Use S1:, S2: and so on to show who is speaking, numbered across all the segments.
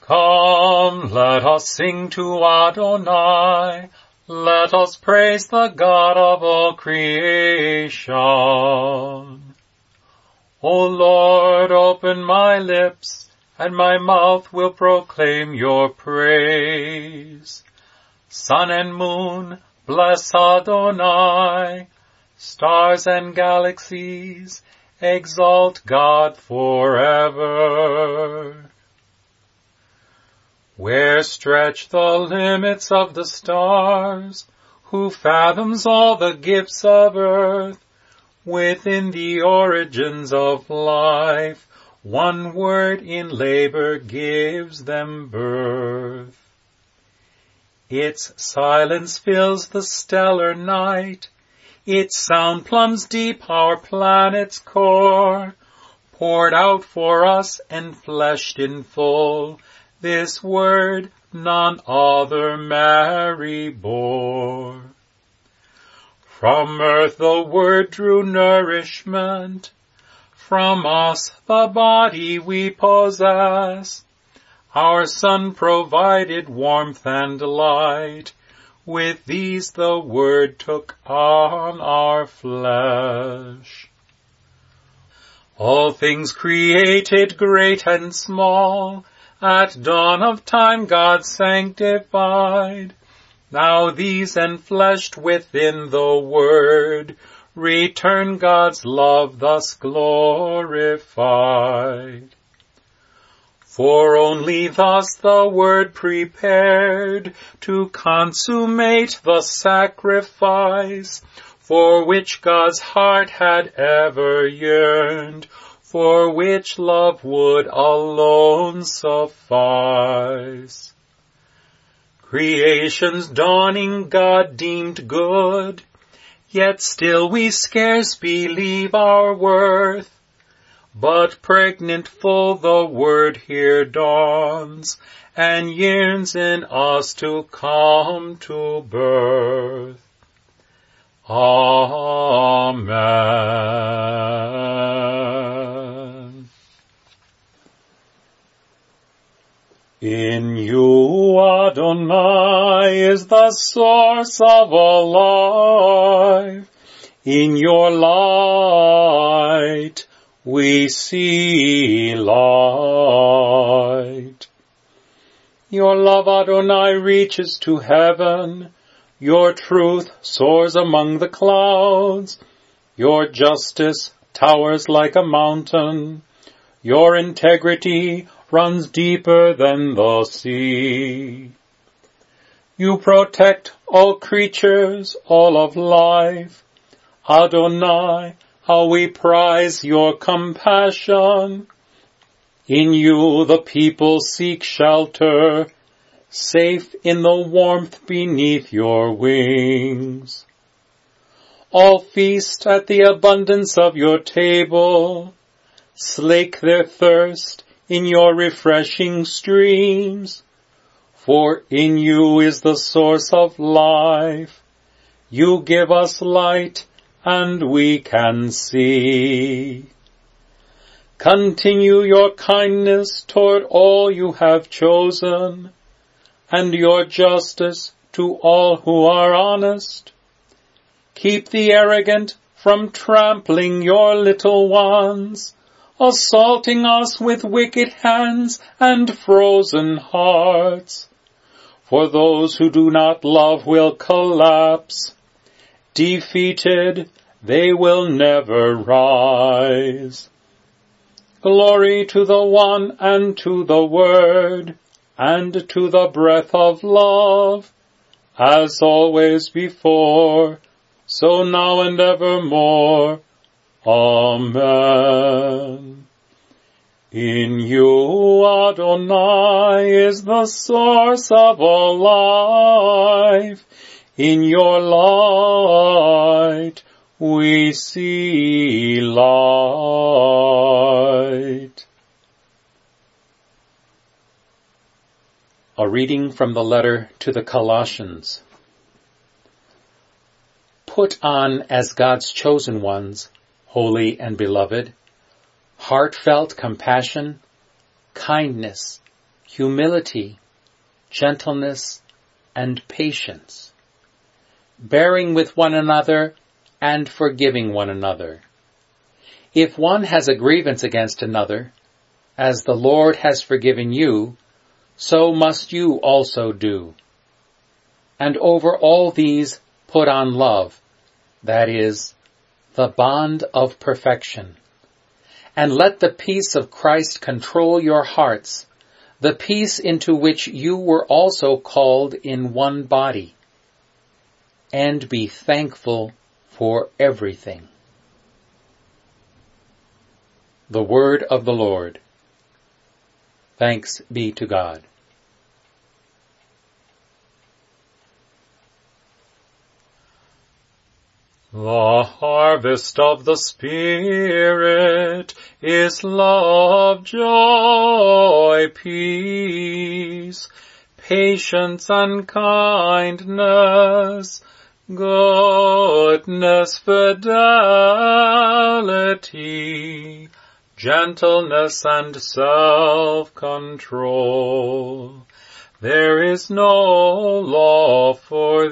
S1: Come, let us sing to Adonai. Let us praise the God of all creation. O Lord, open my lips, and my mouth will proclaim your praise. Sun and moon, bless Adonai. Stars and galaxies, exalt God forever. Where stretch the limits of the stars? Who fathoms all the gifts of earth? Within the origins of life, one word in labor gives them birth. Its silence fills the stellar night. Its sound plumbs deep our planet's core. Poured out for us and fleshed in full, this word none other Mary bore. From earth the word drew nourishment. From us the body we possess. Our sun provided warmth and light. With these the word took on our flesh. All things created, great and small, at dawn of time God sanctified. Now these enfleshed within the word, return God's love thus glorified. For only thus the word prepared to consummate the sacrifice, for which God's heart had ever yearned, for which love would alone suffice. Creation's dawning God deemed good, yet still we scarce believe our worth. But pregnant full the word here dawns, and yearns in us to come to birth. Amen. In you, Adonai, is the source of all life. In your light we see light. Your love, Adonai, reaches to heaven. Your truth soars among the clouds. Your justice towers like a mountain. Your integrity runs deeper than the sea. You protect all creatures, all of life. Adonai, how we prize your compassion. In you the people seek shelter, safe in the warmth beneath your wings. All feast at the abundance of your table, slake their thirst in your refreshing streams. For in you is the source of life. You give us light, and we can see. Continue your kindness toward all you have chosen, and your justice to all who are honest. Keep the arrogant from trampling your little ones, assaulting us with wicked hands and frozen hearts. For those who do not love will collapse. Defeated, they will never rise. Glory to the One and to the Word and to the breath of love, as always before, so now and evermore. Amen. In you, Adonai, is the source of all life. In your light we see light. A reading from the letter to the Colossians. Put on as God's chosen ones, holy and beloved, heartfelt compassion, kindness, humility, gentleness, and patience, bearing with one another and forgiving one another. If one has a grievance against another, as the Lord has forgiven you, so must you also do. And over all these put on love, that is, the bond of perfection. And let the peace of Christ control your hearts, the peace into which you were also called in one body. And be thankful for everything. The word of the Lord. Thanks be to God.
S2: The harvest of the Spirit is love, joy, peace, patience and kindness, goodness, fidelity, gentleness and self-control. There is no law for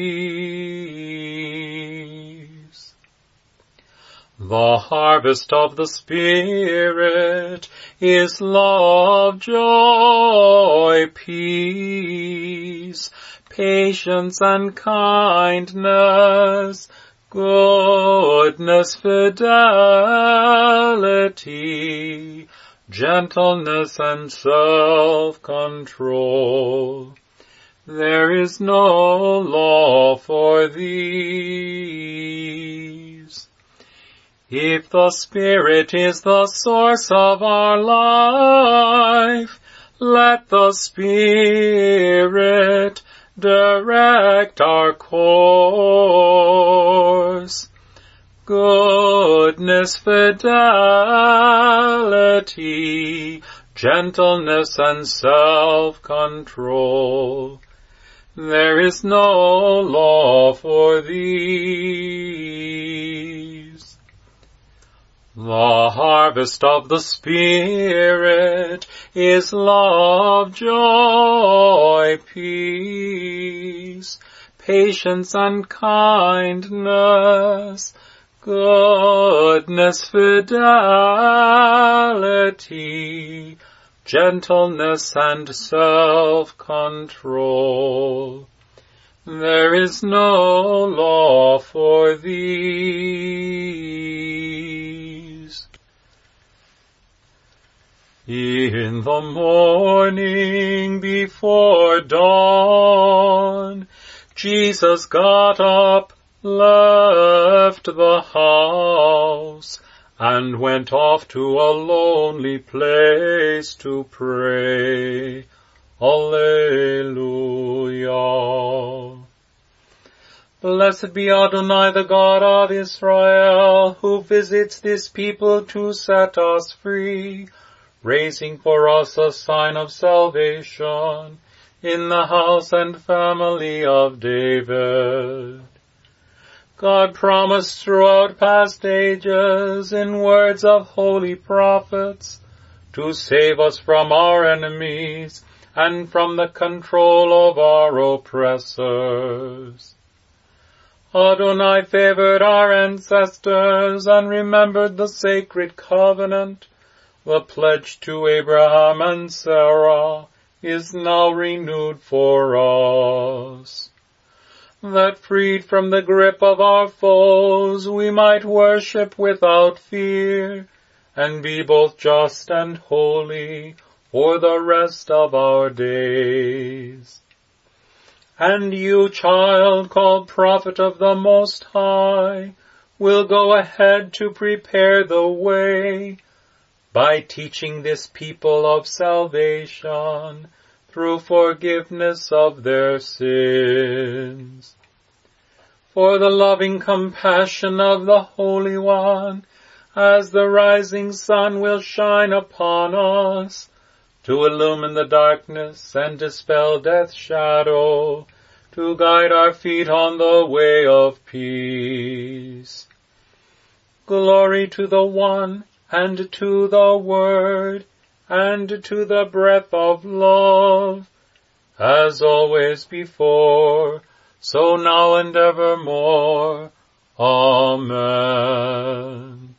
S2: these. The harvest of the Spirit is love, joy, peace, patience and kindness, goodness, fidelity, gentleness and self-control. There is no law for these. If the Spirit is the source of our life, let the Spirit direct our course. Goodness, fidelity, gentleness and self-control. There is no law for these. The harvest of the Spirit is love, joy, peace, patience and kindness, goodness, fidelity, gentleness and self-control. There is no law for these. In the morning before dawn, Jesus got up, left the house, and went off to a lonely place to pray. Alleluia. Blessed be Adonai, the God of Israel, who visits this people to set us free, raising for us a sign of salvation in the house and family of David. God promised throughout past ages in words of holy prophets to save us from our enemies and from the control of our oppressors. Adonai favored our ancestors and remembered the sacred covenant. The pledge to Abraham and Sarah is now renewed for us, that freed from the grip of our foes we might worship without fear and be both just and holy for the rest of our days. And you, child, called prophet of the Most High, will go ahead to prepare the way by teaching this people of salvation through forgiveness of their sins. For the loving compassion of the Holy One, as the rising sun will shine upon us, to illumine the darkness and dispel death's shadow, to guide our feet on the way of peace. Glory to the One, and to the Word, and to the breath of love, as always before, so now and evermore. Amen.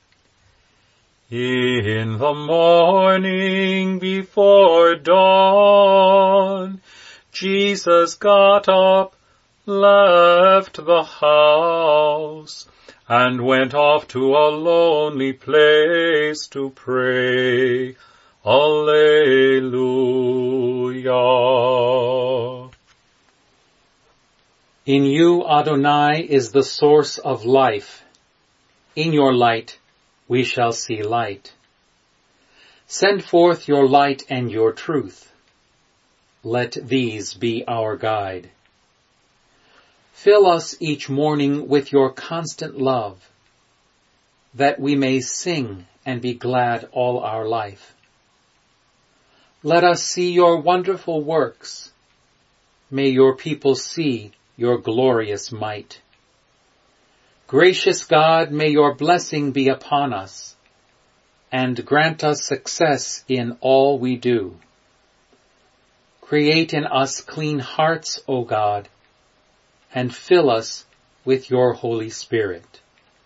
S2: In the morning before dawn, Jesus got up, left the house, and went off to a lonely place to pray. Alleluia.
S1: In you, Adonai, is the source of life. In your light we shall see light. Send forth your light and your truth. Let these be our guide. Fill us each morning with your constant love, that we may sing and be glad all our life. Let us see your wonderful works. May your people see your glorious might. Gracious God, may your blessing be upon us, and grant us success in all we do. Create in us clean hearts, O God, and fill us with your Holy Spirit.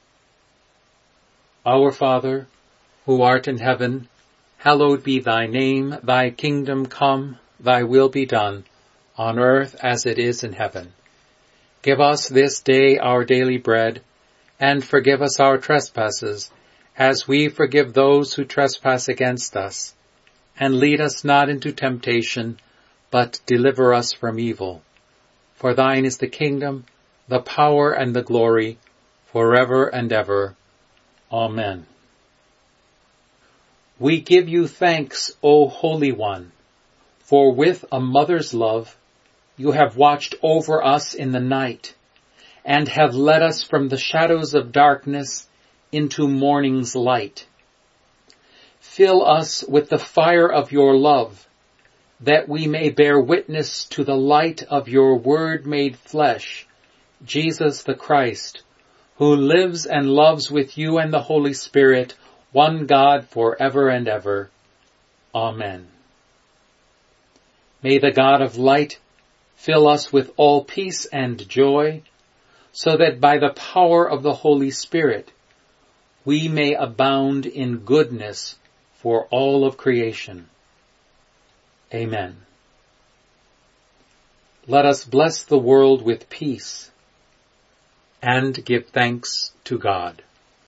S1: Our Father, who art in heaven, hallowed be thy name. Thy kingdom come, thy will be done, on earth as it is in heaven. Give us this day our daily bread, and forgive us our trespasses, as we forgive those who trespass against us. And lead us not into temptation, but deliver us from evil. For thine is the kingdom, the power, and the glory, forever and ever. Amen. We give you thanks, O Holy One, for with a mother's love you have watched over us in the night, and have led us from the shadows of darkness into morning's light. Fill us with the fire of your love, that we may bear witness to the light of your Word made flesh, Jesus the Christ, who lives and loves with you and the Holy Spirit, one God forever and ever. Amen. May the God of light fill us with all peace and joy, so that by the power of the Holy Spirit we may abound in goodness for all of creation. Amen. Let us bless the world with peace and give thanks to God.